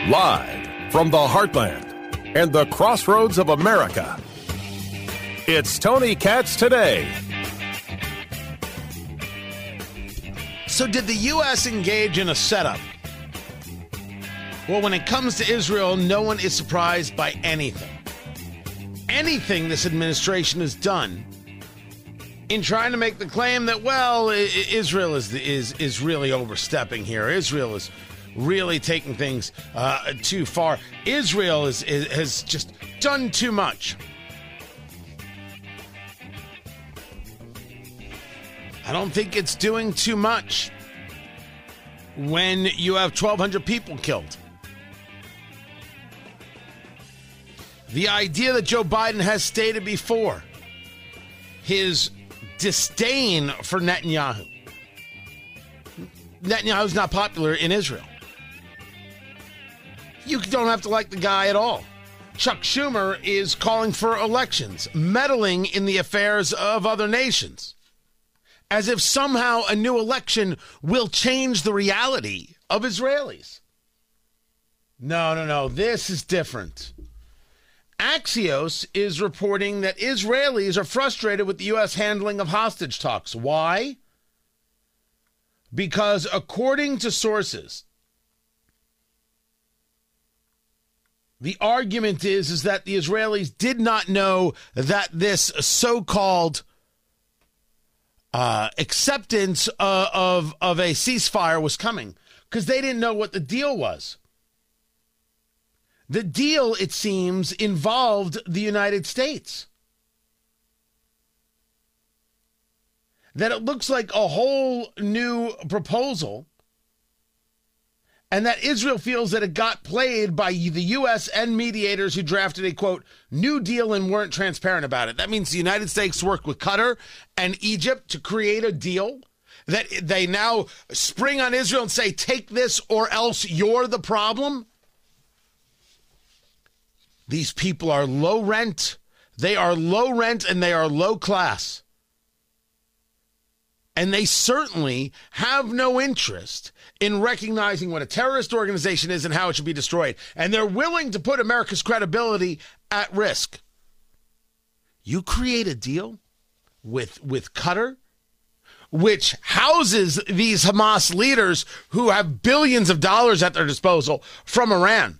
Live from the heartland and the crossroads of America, it's Tony Katz Today. So did the U.S. engage in a setup? Well, when it comes to Israel, no one is surprised by anything. Anything this administration has done in trying to make the claim that, well, Israel is really overstepping here. Israel is really taking things too far. Israel has just done too much. I don't think it's doing too much when you have 1,200 people killed. The idea that Joe Biden has stated before, his disdain for Netanyahu. Netanyahu's not popular in Israel. You don't have to like the guy at all. Chuck Schumer is calling for elections, meddling in the affairs of other nations, as if somehow a new election will change the reality of Israelis. No. This is different. Axios is reporting that Israelis are frustrated with the U.S. handling of hostage talks. Why? Because according to sources, the argument is that the Israelis did not know that this so-called acceptance of a ceasefire was coming, because they didn't know what the deal was. The deal, it seems, involved the United States. That it looks like a whole new proposal, and that Israel feels that it got played by the U.S. and mediators who drafted a, quote, new deal and weren't transparent about it. That means the United States worked with Qatar and Egypt to create a deal that they now spring on Israel and say, take this or else you're the problem. These people are low rent. They are low rent and they are low class. And they certainly have no interest in recognizing what a terrorist organization is and how it should be destroyed. And they're willing to put America's credibility at risk. You create a deal with Qatar, which houses these Hamas leaders who have billions of dollars at their disposal from Iran.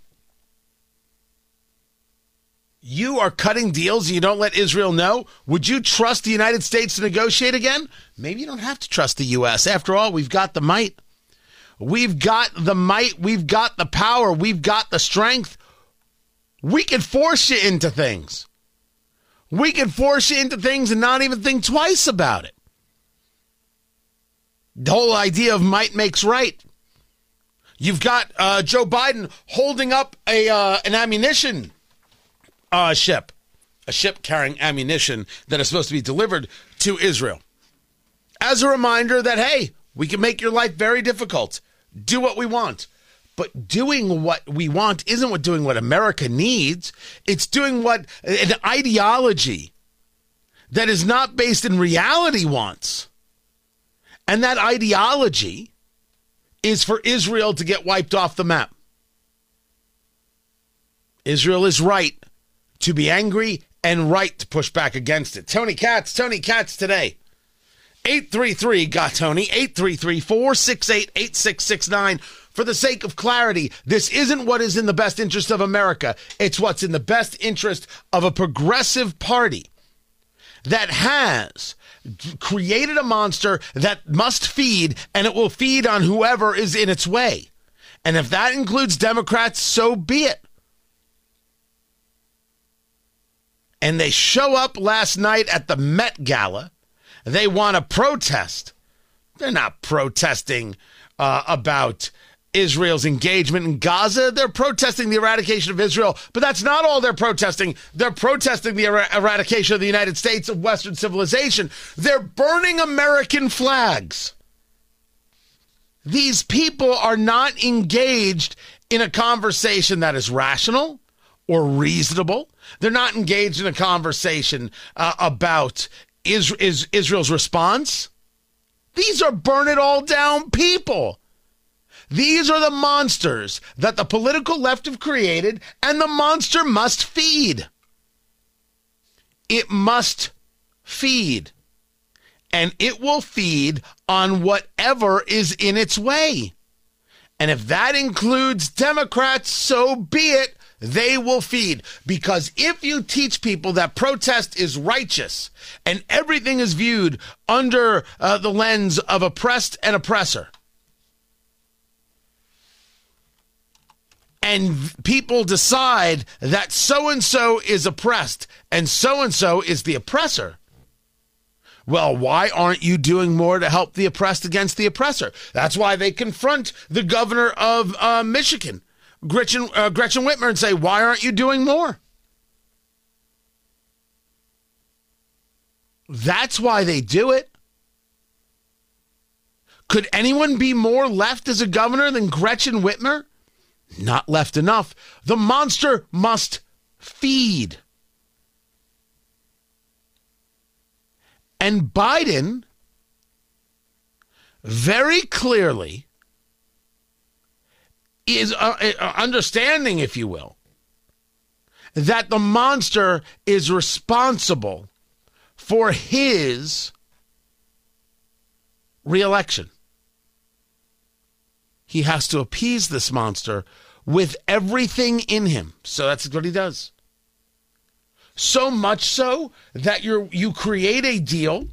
You are cutting deals and you don't let Israel know? Would you trust the United States to negotiate again? Maybe you don't have to trust the U.S. After all, we've got the might. We've got the might. We've got the power. We've got the strength. We can force you into things. We can force you into things and not even think twice about it. The whole idea of might makes right. You've got Joe Biden holding up an ammunition ship, a ship carrying ammunition that is supposed to be delivered to Israel. As a reminder that, hey, we can make your life very difficult. Do what we want. But doing what we want isn't doing what America needs. It's doing what an ideology that is not based in reality wants. And that ideology is for Israel to get wiped off the map. Israel is right to be angry and right to push back against it. Tony Katz Today. 833-GOT-TONY, 833-468-8669. For the sake of clarity, this isn't what is in the best interest of America. It's what's in the best interest of a progressive party that has created a monster that must feed, and it will feed on whoever is in its way. And if that includes Democrats, so be it. And they show up last night at the Met Gala. They want to protest. They're not protesting about Israel's engagement in Gaza. They're protesting the eradication of Israel. But that's not all they're protesting. They're protesting the eradication of the United States, of Western civilization. They're burning American flags. These people are not engaged in a conversation that is rational or reasonable. They're not engaged in a conversation about Israel's response. These are burn it all down people. These are the monsters that the political left have created, and the monster must feed. It must feed. And it will feed on whatever is in its way. And if that includes Democrats, so be it. They will feed. Because if you teach people that protest is righteous and everything is viewed under the lens of oppressed and oppressor, and people decide that so-and-so is oppressed and so-and-so is the oppressor, well, why aren't you doing more to help the oppressed against the oppressor? That's why they confront the governor of Michigan, Gretchen Whitmer, and say, why aren't you doing more? That's why they do it. Could anyone be more left as a governor than Gretchen Whitmer? Not left enough. The monster must feed. And Biden very clearly is understanding, if you will, that the monster is responsible for his reelection. He has to appease this monster with everything in him. So that's what he does. So much so that you create a deal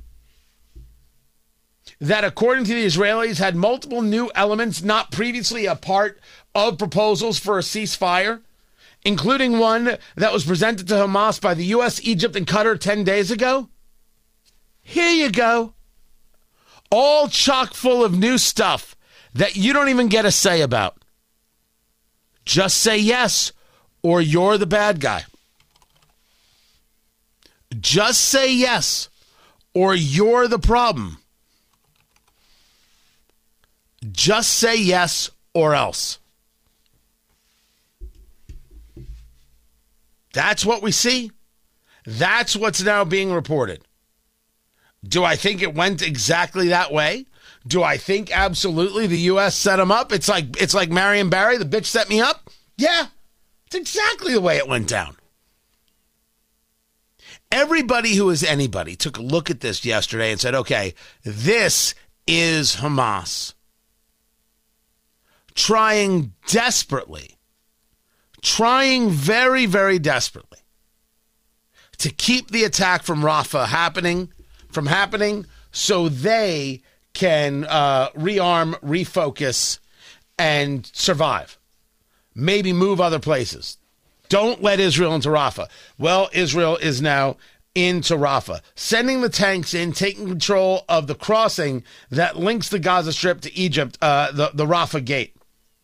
that, according to the Israelis, had multiple new elements not previously a part of proposals for a ceasefire, including one that was presented to Hamas by the U.S., Egypt, and Qatar 10 days ago. Here you go. All chock full of new stuff that you don't even get a say about. Just say yes, or you're the bad guy. Just say yes, or you're the problem. Just say yes, or else. That's what we see. That's what's now being reported. Do I think it went exactly that way? Do I think absolutely the U.S. set them up? It's like Marion Barry, the bitch set me up? Yeah, it's exactly the way it went down. Everybody who is anybody took a look at this yesterday and said, okay, this is Hamas trying very, very desperately to keep the attack from Rafah from happening so they can rearm, refocus, and survive. Maybe move other places. Don't let Israel into Rafah. Well, Israel is now into Rafah, sending the tanks in, taking control of the crossing that links the Gaza Strip to Egypt, the Rafah Gate.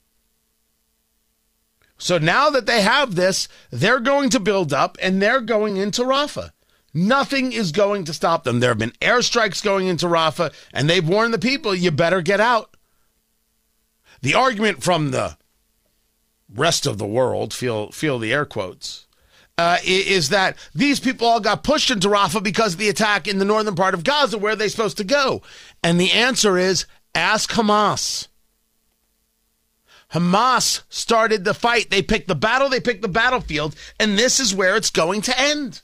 So now that they have this, they're going to build up and they're going into Rafah. Nothing is going to stop them. There have been airstrikes going into Rafah, and they've warned the people, you better get out. The argument from the rest of the world, feel the air quotes, is that these people all got pushed into Rafah because of the attack in the northern part of Gaza. Where are they supposed to go? And the answer is, ask Hamas. Hamas started the fight. They picked the battle, they picked the battlefield, and this is where it's going to end.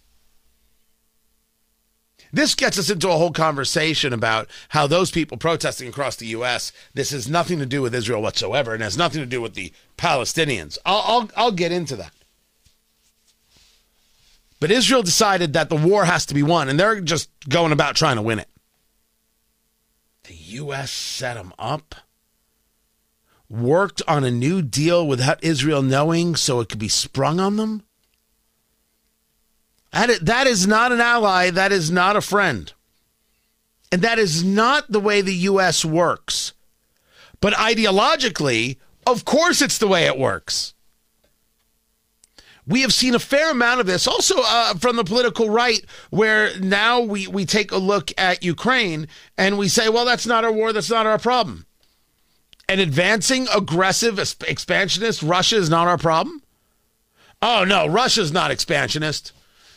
This gets us into a whole conversation about how those people protesting across the U.S., this has nothing to do with Israel whatsoever and has nothing to do with the Palestinians. I'll get into that. But Israel decided that the war has to be won, and they're just going about trying to win it. The U.S. set them up, worked on a new deal without Israel knowing so it could be sprung on them. That is not an ally. That is not a friend. And that is not the way the U.S. works. But ideologically, of course it's the way it works. We have seen a fair amount of this also from the political right, where now we take a look at Ukraine and we say, well, that's not our war. That's not our problem. And advancing, aggressive, expansionist Russia is not our problem. Oh, no, Russia's not expansionist.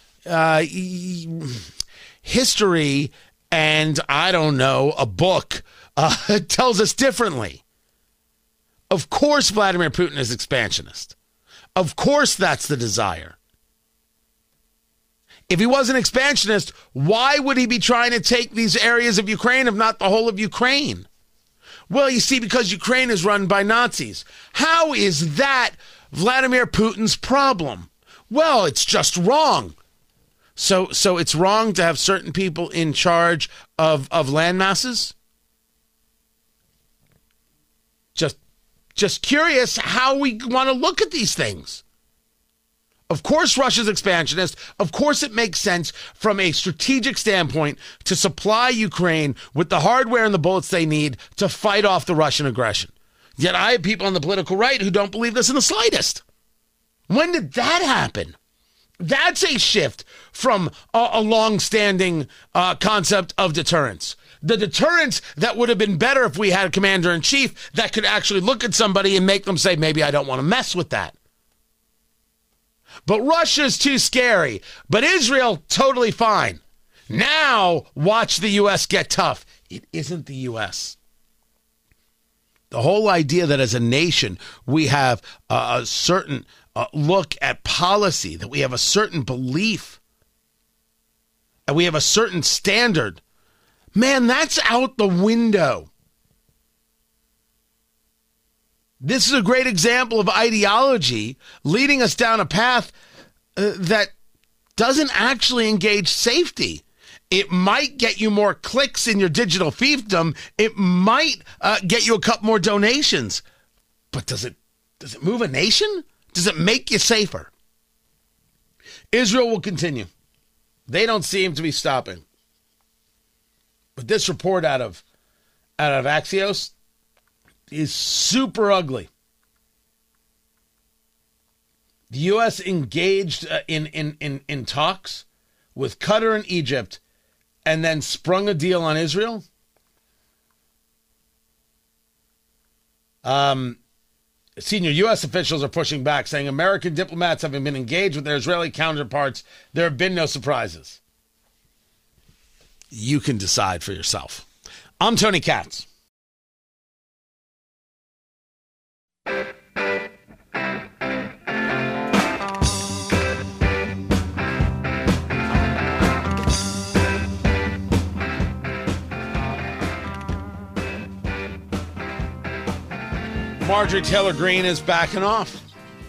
History and, I don't know, a book tells us differently. Of course, Vladimir Putin is expansionist. Of course, that's the desire. If he wasn't expansionist, why would he be trying to take these areas of Ukraine, if not the whole of Ukraine? Well, you see, because Ukraine is run by Nazis. How is that Vladimir Putin's problem? Well, it's just wrong. So it's wrong to have certain people in charge of land masses? Just curious how we want to look at these things. Of course, Russia's expansionist. Of course, it makes sense from a strategic standpoint to supply Ukraine with the hardware and the bullets they need to fight off the Russian aggression. Yet I have people on the political right who don't believe this in the slightest. When did that happen? That's a shift from a long-standing concept of deterrence. The deterrence that would have been better if we had a commander-in-chief that could actually look at somebody and make them say, maybe I don't want to mess with that. But Russia's too scary. But Israel, totally fine. Now, watch the U.S. get tough. It isn't the U.S. The whole idea that as a nation, we have a certain look at policy, that we have a certain belief, and we have a certain standard, man, that's out the window. This is a great example of ideology leading us down a path that doesn't actually engage safety. It might get you more clicks in your digital fiefdom. It might get you a couple more donations. But does it move a nation? Does it make you safer? Israel will continue. They don't seem to be stopping. But this report out of Axios is super ugly. The U.S. engaged in talks with Qatar and Egypt and then sprung a deal on Israel. Senior U.S. officials are pushing back, saying American diplomats having been engaged with their Israeli counterparts, there have been no surprises. You can decide for yourself. I'm Tony Katz. Marjorie Taylor Greene is backing off.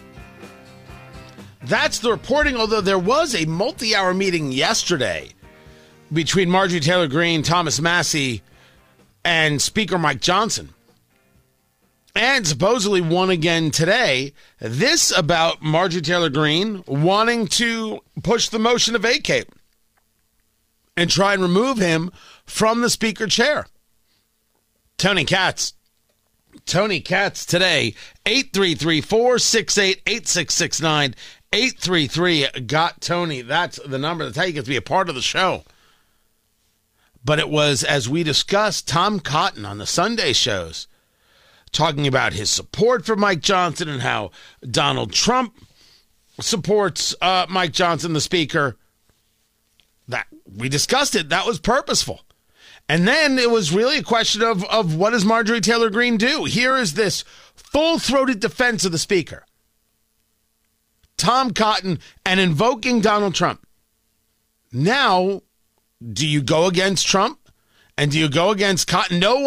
That's the reporting, although there was a multi-hour meeting yesterday between Marjorie Taylor Greene, Thomas Massie, and Speaker Mike Johnson. And supposedly one again today. This about Marjorie Taylor Greene wanting to push the motion to vacate and try and remove him from the Speaker chair. Tony Katz today, 833-468-8669, 833-GOT-TONY. That's the number. That's how you get to be a part of the show. But it was, as we discussed, Tom Cotton on the Sunday shows, talking about his support for Mike Johnson and how Donald Trump supports Mike Johnson, the Speaker. That we discussed it. That was purposeful. And then it was really a question of what does Marjorie Taylor Greene do? Here is this full-throated defense of the Speaker. Tom Cotton and invoking Donald Trump. Now, do you go against Trump? And do you go against Cotton? No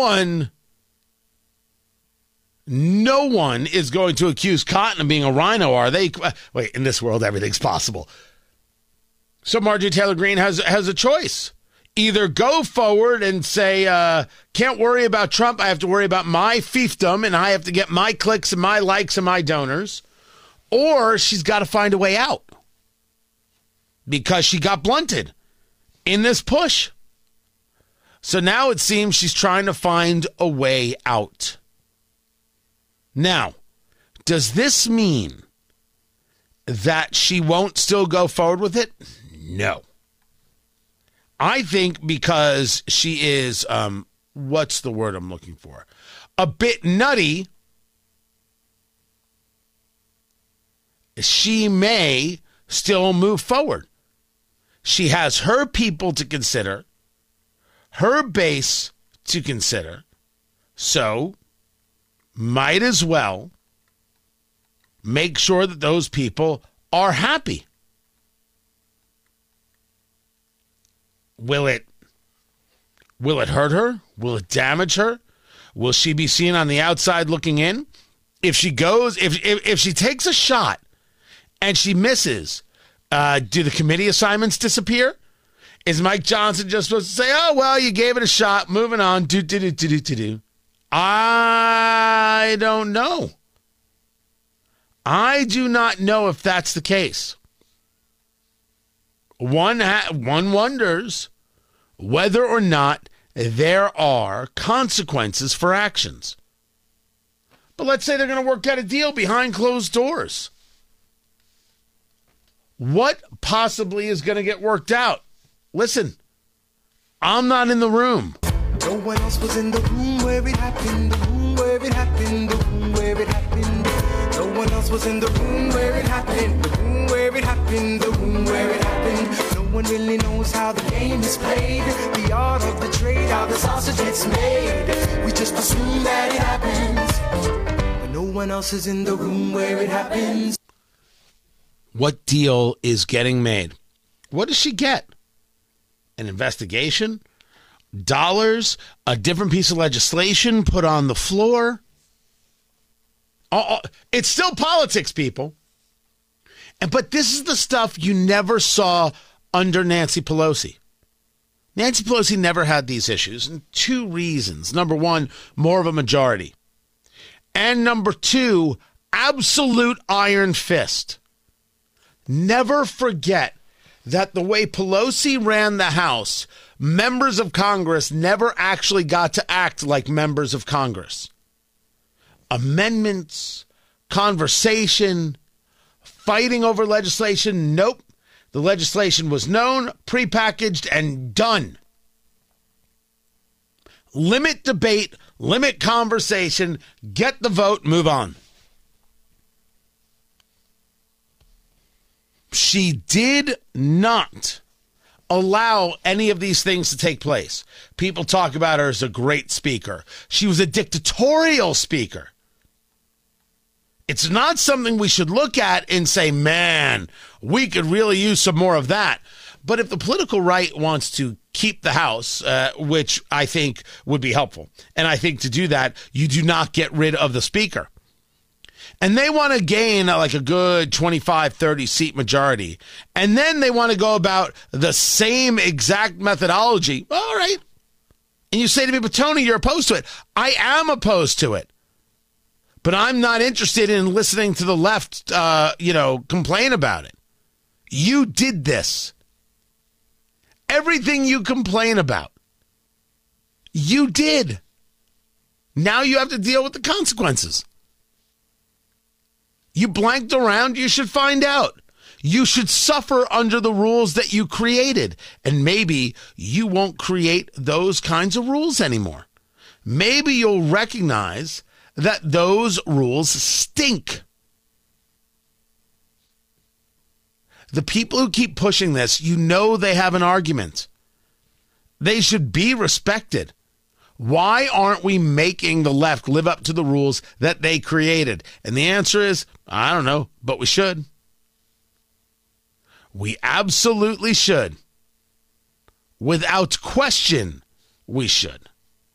one is going to accuse Cotton of being a rhino, are they? Wait, in this world, everything's possible. So Marjorie Taylor Greene has a choice. Either go forward and say, can't worry about Trump. I have to worry about my fiefdom, and I have to get my clicks and my likes and my donors. Or she's got to find a way out because she got blunted in this push. So now it seems she's trying to find a way out. Now, does this mean that she won't still go forward with it? No. I think because she is, what's the word I'm looking for? A bit nutty. She may still move forward. She has her people to consider, her base to consider. So might as well make sure that those people are happy. Will it hurt her? Will it damage her? Will she be seen on the outside looking in? If she goes, if she takes a shot and she misses, do the committee assignments disappear? Is Mike Johnson just supposed to say, oh, well, you gave it a shot, moving on, do? I don't know. I do not know if that's the case. One wonders whether or not there are consequences for actions. But let's say they're going to work out a deal behind closed doors. What possibly is going to get worked out? Listen, I'm not in the room. No one else was in the room where it happened, the room where it happened, the room where it happened. No one else was in the room where it happened, the room where it happened, the room where it happened. No one really knows how the game is played, the art of the trade, how the sausage gets made. We just assume that it happens, but no one else is in the room where it happens. What deal is getting made? What does she get? An investigation? Dollars? A different piece of legislation put on the floor? It's still politics, people. But this is the stuff you never saw under Nancy Pelosi. Nancy Pelosi never had these issues, and two reasons. Number one, more of a majority. And number two, absolute iron fist. Never forget that the way Pelosi ran the House, members of Congress never actually got to act like members of Congress. Amendments, conversation, fighting over legislation, nope. The legislation was known, prepackaged, and done. Limit debate, limit conversation, get the vote, move on. She did not allow any of these things to take place. People talk about her as a great speaker. She was a dictatorial speaker. It's not something we should look at and say, man, we could really use some more of that. But if the political right wants to keep the House, which I think would be helpful, and I think to do that, you do not get rid of the speaker. And they want to gain like a good 25, 30 seat majority. And then they want to go about the same exact methodology. All right. And you say to me, but Tony, you're opposed to it. I am opposed to it. But I'm not interested in listening to the left, complain about it. You did this. Everything you complain about, you did. Now you have to deal with the consequences. You blanked around, you should find out. You should suffer under the rules that you created. And maybe you won't create those kinds of rules anymore. Maybe you'll recognize that those rules stink. The people who keep pushing this, you know they have an argument. They should be respected. Why aren't we making the left live up to the rules that they created? And the answer is, I don't know, but we should. We absolutely should. Without question, we should.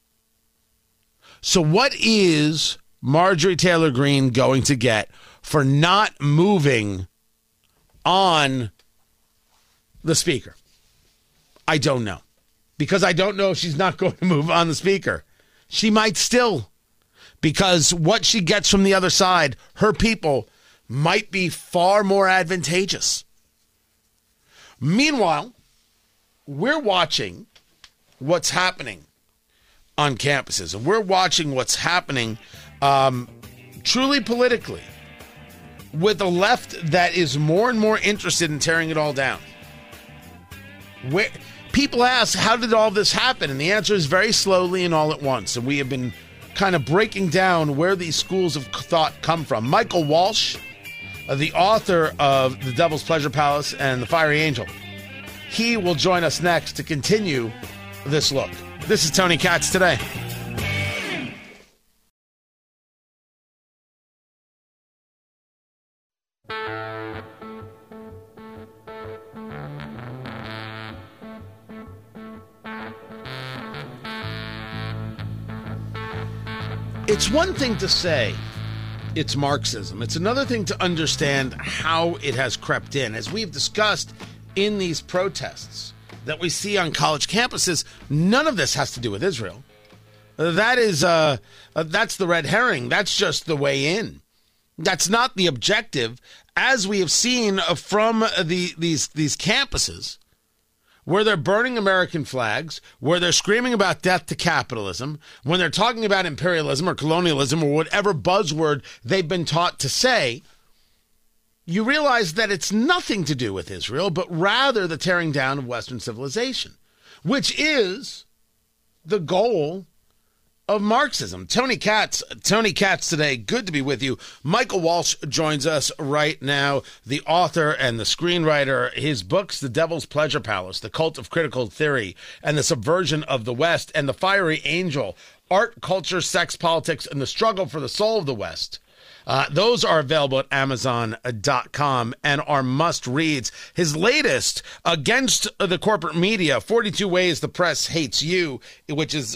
So what is Marjorie Taylor Greene going to get for not moving on the speaker? I don't know. Because I don't know if she's not going to move on the speaker. She might still. Because what she gets from the other side, her people, might be far more advantageous. Meanwhile, we're watching what's happening on campuses. And we're watching what's happening truly politically with a left that is more and more interested in tearing it all down. People ask, how did all this happen? And the answer is very slowly and all at once. And we have been kind of breaking down where these schools of thought come from. Michael Walsh, the author of The Devil's Pleasure Palace and The Fiery Angel, he will join us next to continue this look. This is Tony Katz Today. It's one thing to say it's Marxism. It's another thing to understand how it has crept in. As we've discussed in these protests that we see on college campuses, none of this has to do with Israel. That's the red herring. That's just the way in. That's not the objective, as we have seen from these campuses, where they're burning American flags, where they're screaming about death to capitalism, when they're talking about imperialism or colonialism or whatever buzzword they've been taught to say. You realize that it's nothing to do with Israel, but rather the tearing down of Western civilization, which is the goal of Marxism. Tony Katz today, good to be with you. Michael Walsh joins us right now, the author and the screenwriter. His books, The Devil's Pleasure Palace, The Cult of Critical Theory, and The Subversion of the West, and The Fiery Angel, Art, Culture, Sex, Politics, and the Struggle for the Soul of the West. Those are available at Amazon.com and are must-reads. His latest, Against the Corporate Media, 42 Ways the Press Hates You, which is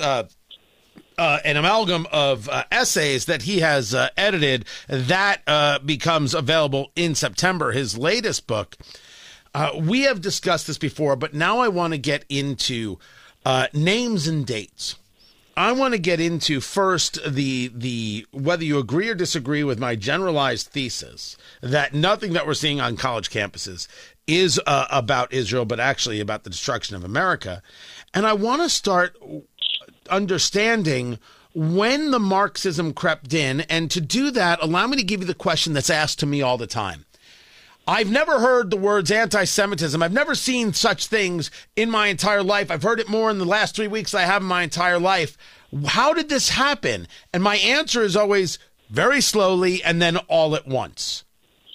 an amalgam of essays that he has edited, that becomes available in September. His latest book. We have discussed this before, but now I want to get into names and dates. I want to get into first the whether you agree or disagree with my generalized thesis that nothing that we're seeing on college campuses is about Israel, but actually about the destruction of America. And I want to start understanding when the Marxism crept in. And to do that, allow me to give you the question that's asked to me all the time. I've never heard the words anti-Semitism. I've never seen such things in my entire life. I've heard it more in the last 3 weeks than I have in my entire life. How did this happen? And my answer is always very slowly and then all at once.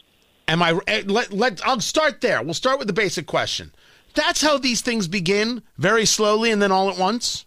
I'll start there. We'll start with the basic question. That's how these things begin, very slowly and then all at once?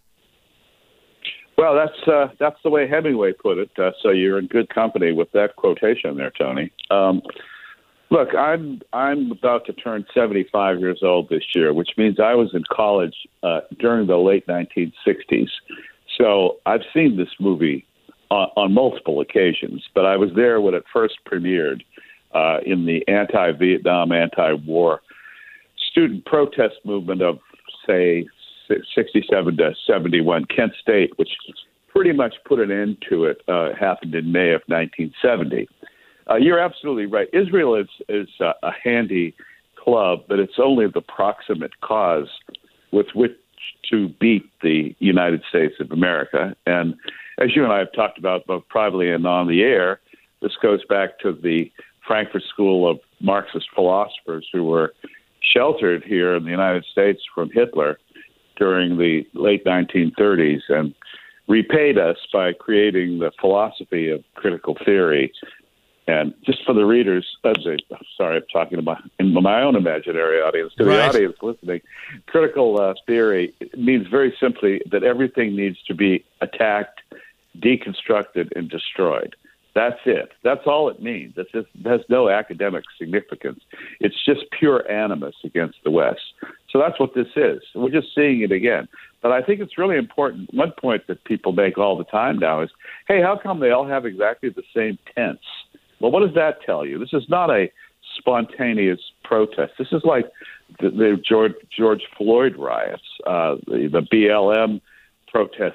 Well, that's the way Hemingway put it. So you're in good company with that quotation there, Tony. Look, I'm about to turn 75 years old this year, which means I was in college during the late 1960s. So I've seen this movie on multiple occasions, but I was there when it first premiered in the anti-Vietnam, anti-war student protest movement of, say, 67 to 71. Kent State, which pretty much put an end to it, happened in May of 1970. You're absolutely right. Israel is a handy club, but it's only the proximate cause with which to beat the United States of America. And as you and I have talked about both privately and on the air, this goes back to the Frankfurt School of Marxist philosophers who were sheltered here in the United States from Hitler during the late 1930s and repaid us by creating the philosophy of critical theory. And just for the readers, sorry, I'm talking about in my own imaginary audience, to the audience listening, critical theory means very simply that everything needs to be attacked, deconstructed, and destroyed. That's it. That's all it means. It has no academic significance. It's just pure animus against the West. So that's what this is. We're just seeing it again. But I think it's really important. One point that people make all the time now is, hey, how come they all have exactly the same tense? Well, what does that tell you? This is not a spontaneous protest. This is like the George Floyd riots, the BLM protests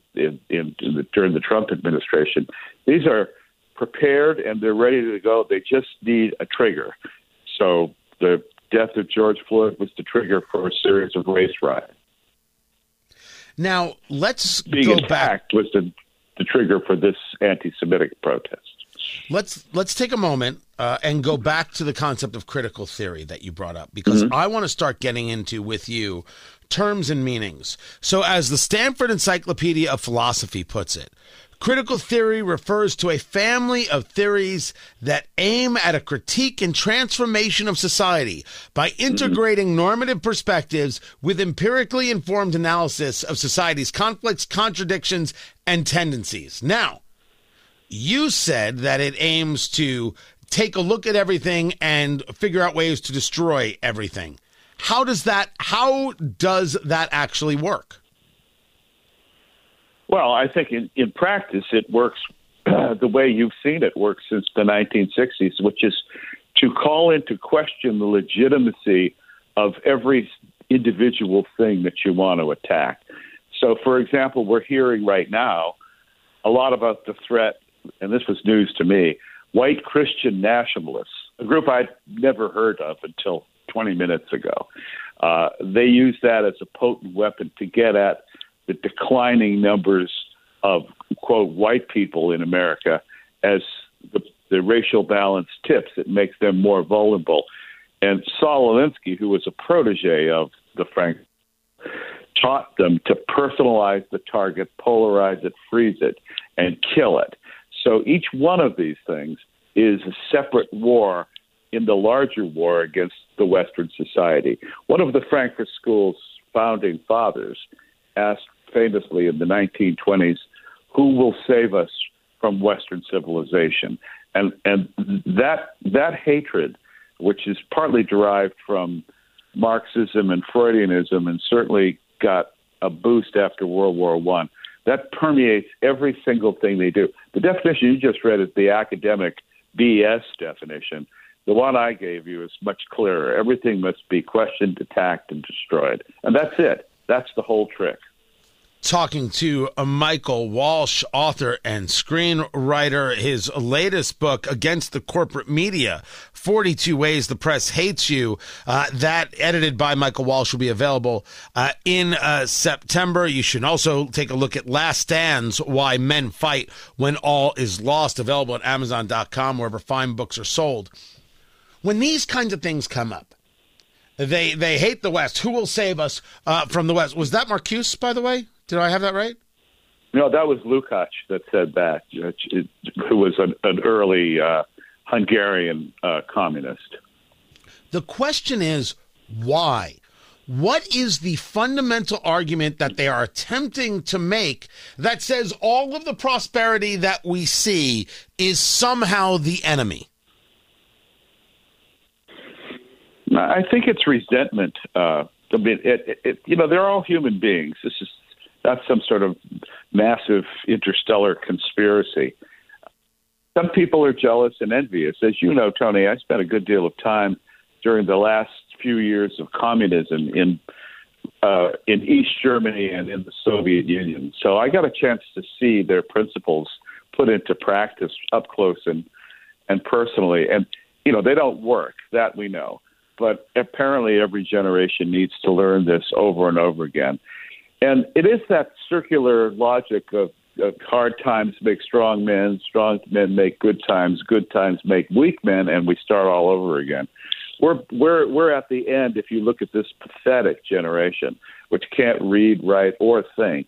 during the Trump administration. These are prepared and they're ready to go. They just need a trigger. So the death of George Floyd was the trigger for a series of race riots. Now, let's Being go back. Was the trigger for this anti-Semitic protest. Let's take a moment and go back to the concept of critical theory that you brought up, because I want to start getting into with you terms and meanings. So as the Stanford Encyclopedia of Philosophy puts it, critical theory refers to a family of theories that aim at a critique and transformation of society by integrating normative perspectives with empirically informed analysis of society's conflicts, contradictions, and tendencies. Now, you said that it aims to take a look at everything and figure out ways to destroy everything. How does that actually work? Well, I think in practice it works the way you've seen it work since the 1960s, which is to call into question the legitimacy of every individual thing that you want to attack. So, for example, we're hearing right now a lot about the threat, and this was news to me, white Christian nationalists, a group I'd never heard of until 20 minutes ago. They use that as a potent weapon to get at the declining numbers of, quote, white people in America as the racial balance tips. It makes them more vulnerable. And Saul Alinsky, who was a protege of the Frank, taught them to personalize the target, polarize it, freeze it, and kill it. So each one of these things is a separate war in the larger war against the Western society. One of the Frankfurt School's founding fathers asked famously in the 1920s, who will save us from Western civilization? And that hatred, which is partly derived from Marxism and Freudianism and certainly got a boost after World War I, that permeates every single thing they do. The definition you just read is the academic BS definition. The one I gave you is much clearer. Everything must be questioned, attacked, and destroyed. And that's it. That's the whole trick. Talking to Michael Walsh, author and screenwriter. His latest book, Against the Corporate Media, 42 Ways the Press Hates You, that, edited by Michael Walsh, will be available in September. You should also take a look at Last Stands, Why Men Fight When All Is Lost, available at Amazon.com, wherever fine books are sold. When these kinds of things come up, they hate the West. Who will save us from the West? Was that Marcuse, by the way? Did I have that right? No, that was Lukács that said that, who was an early Hungarian communist. The question is, why? What is the fundamental argument that they are attempting to make that says all of the prosperity that we see is somehow the enemy? I think it's resentment. I mean, they're all human beings. This is not some sort of massive interstellar conspiracy. Some people are jealous and envious. As you know, Tony, I spent a good deal of time during the last few years of communism in East Germany and in the Soviet Union. So I got a chance to see their principles put into practice up close and personally. And, they don't work, that we know. But apparently every generation needs to learn this over and over again. And it is that circular logic of hard times make strong men make good times make weak men, and we start all over again. We're at the end if you look at this pathetic generation, which can't read, write, or think.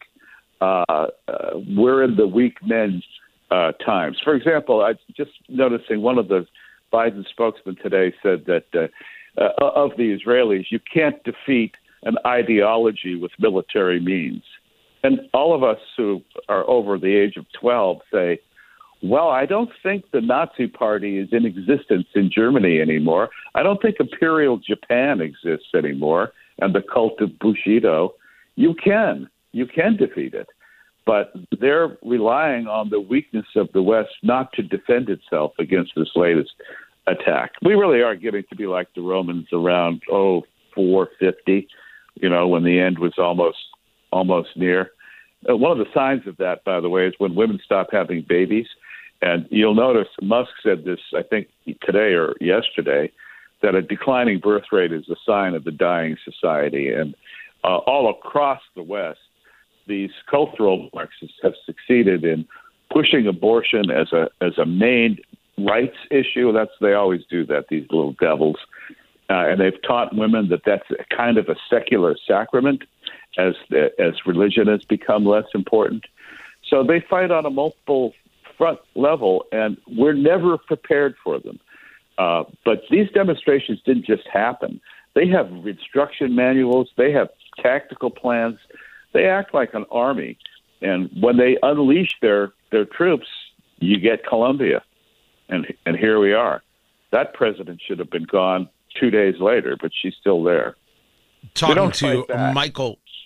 We're in the weak men times. For example, I just noticing one of the Biden spokesmen today said that of the Israelis, you can't defeat an ideology with military means. And all of us who are over the age of 12 say, well, I don't think the Nazi Party is in existence in Germany anymore. I don't think Imperial Japan exists anymore. And the cult of Bushido, you can defeat it. But they're relying on the weakness of the West not to defend itself against this latest attack. We really are getting to be like the Romans around 450. When the end was almost near. One of the signs of that, by the way, is when women stop having babies. And you'll notice Musk said this, I think, today or yesterday, that a declining birth rate is a sign of the dying society. And all across the West, these cultural Marxists have succeeded in pushing abortion as a main rights issue. They always do that, these little devils. And they've taught women that that's a kind of a secular sacrament as religion has become less important. So they fight on a multiple front level, and we're never prepared for them. But these demonstrations didn't just happen. They have instruction manuals. They have tactical plans. They act like an army. And when they unleash their troops, you get Colombia. And here we are. That president should have been gone 2 days later, but she's still there. Talking to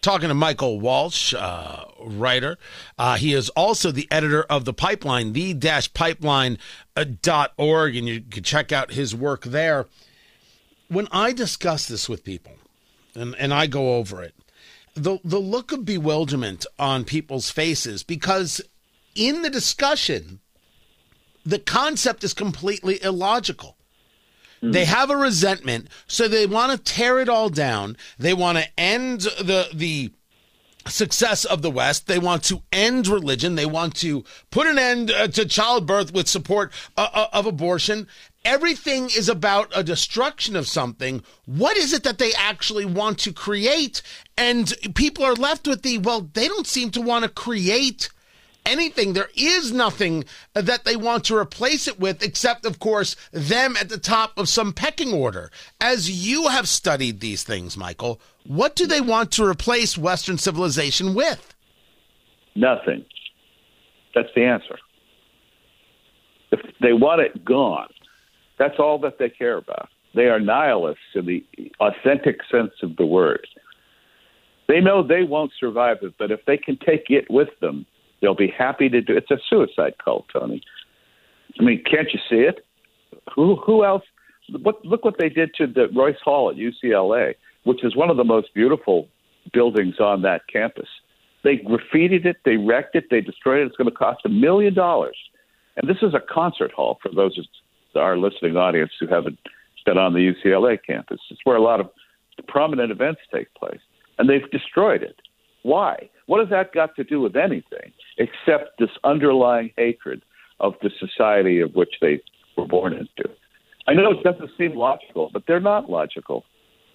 talking to Michael Walsh, writer. He is also the editor of The Pipeline, the-pipeline.org, and you can check out his work there. When I discuss this with people, and I go over it, the look of bewilderment on people's faces, because in the discussion, the concept is completely illogical. They have a resentment, so they want to tear it all down. They want to end the success of the West. They want to end religion. They want to put an end to childbirth with support of abortion. Everything is about a destruction of something. What is it that they actually want to create? And people are left with they don't seem to want to create anything. There is nothing that they want to replace it with, except, of course, them at the top of some pecking order. As you have studied these things, Michael, what do they want to replace Western civilization with? Nothing. That's the answer. If they want it gone, that's all that they care about. They are nihilists in the authentic sense of the word. They know they won't survive it, but if they can take it with them, they'll be happy to do it. It's a suicide cult, Tony. I mean, can't you see it? Who else? Look what they did to the Royce Hall at UCLA, which is one of the most beautiful buildings on that campus. They graffitied it, they wrecked it, they destroyed it. It's going to cost $1 million. And this is a concert hall for those of our listening audience who haven't been on the UCLA campus. It's where a lot of prominent events take place. And they've destroyed it. Why? What has that got to do with anything except this underlying hatred of the society of which they were born into? I know it doesn't seem logical, but they're not logical.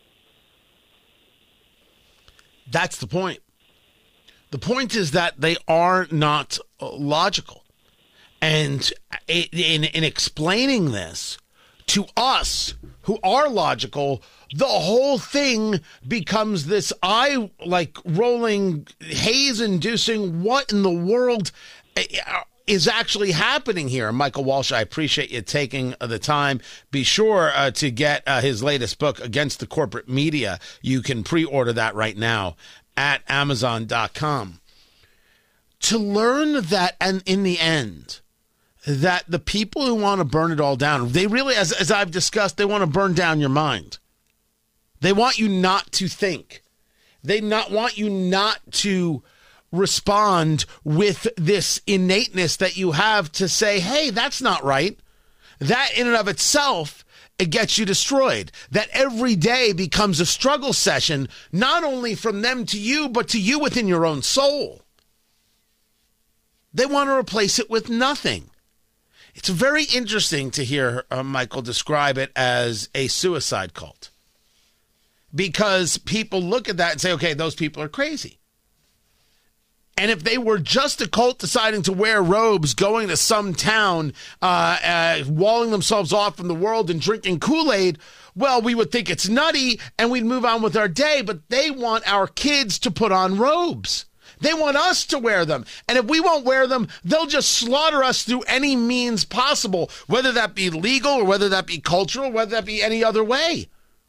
That's the point. The point is that they are not logical. And in explaining this to us who are logical, the whole thing becomes this eye-rolling, haze-inducing, what in the world is actually happening here? Michael Walsh, I appreciate you taking the time. Be sure to get his latest book, Against the Corporate Media. You can pre-order that right now at Amazon.com. To learn that, and in the end, that the people who want to burn it all down, they really, as I've discussed, they want to burn down your mind. They want you not to think. They want you not to respond with this innateness that you have to say, hey, that's not right. That in and of itself, it gets you destroyed. That every day becomes a struggle session, not only from them to you, but to you within your own soul. They want to replace it with nothing. It's very interesting to hear Michael describe it as a suicide cult, because people look at that and say, okay, those people are crazy. And if they were just a cult deciding to wear robes, going to some town, walling themselves off from the world and drinking Kool-Aid, well, we would think it's nutty and we'd move on with our day. But they want our kids to put on robes. They want us to wear them. And if we won't wear them, they'll just slaughter us through any means possible, whether that be legal or whether that be cultural, whether that be any other way.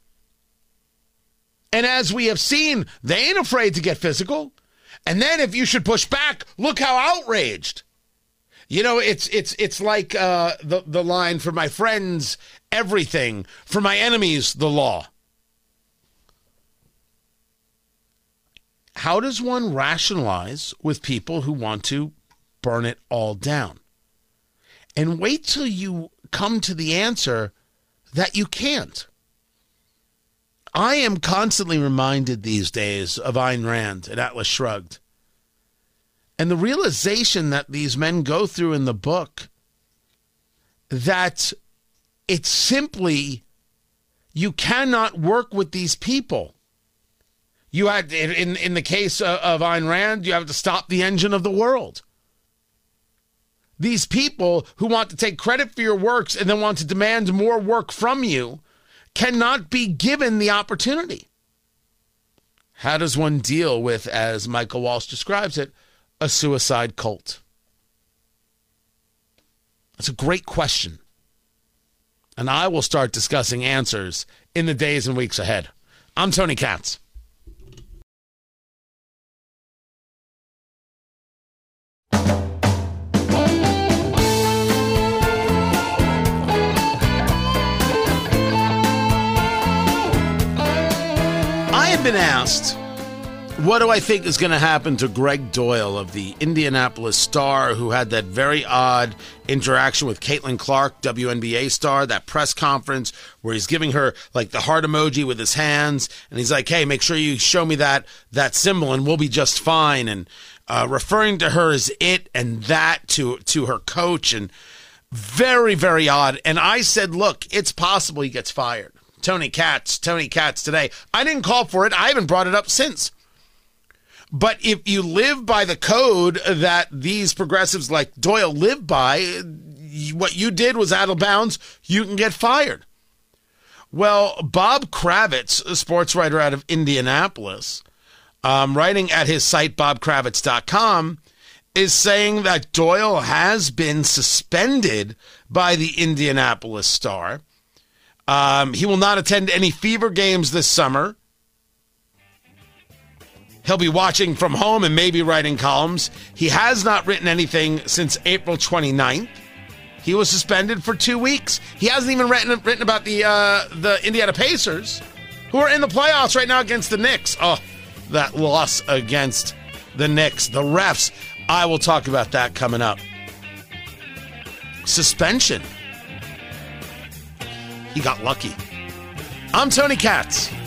And as we have seen, they ain't afraid to get physical. And then if you should push back, look how outraged. You know, it's like the line, for my friends, everything, for my enemies, the law. How does one rationalize with people who want to burn it all down? And wait till you come to the answer that you can't. I am constantly reminded these days of Ayn Rand and Atlas Shrugged. And the realization that these men go through in the book, that it's simply, you cannot work with these people. You had, in the case of Ayn Rand, you have to stop the engine of the world. These people who want to take credit for your works and then want to demand more work from you cannot be given the opportunity. How does one deal with, as Michael Walsh describes it, a suicide cult? That's a great question. And I will start discussing answers in the days and weeks ahead. I'm Tony Katz. I've been asked, what do I think is going to happen to Greg Doyle of the Indianapolis Star, who had that very odd interaction with Caitlin Clark, WNBA star, that press conference where he's giving her like the heart emoji with his hands, and he's like, hey, make sure you show me that symbol and we'll be just fine, and referring to her as it and that to her coach, and very, very odd. And I said, look, it's possible he gets fired. Tony Katz today. I didn't call for it. I haven't brought it up since. But if you live by the code that these progressives like Doyle live by, what you did was out of bounds, you can get fired. Well, Bob Kravitz, a sports writer out of Indianapolis, writing at his site, bobkravitz.com, is saying that Doyle has been suspended by the Indianapolis Star. He will not attend any Fever games this summer. He'll be watching from home and maybe writing columns. He has not written anything since April 29th. He was suspended for 2 weeks. He hasn't even written about the Indiana Pacers, who are in the playoffs right now against the Knicks. Oh, that loss against the Knicks. The refs. I will talk about that coming up. Suspension. He got lucky. I'm Tony Katz.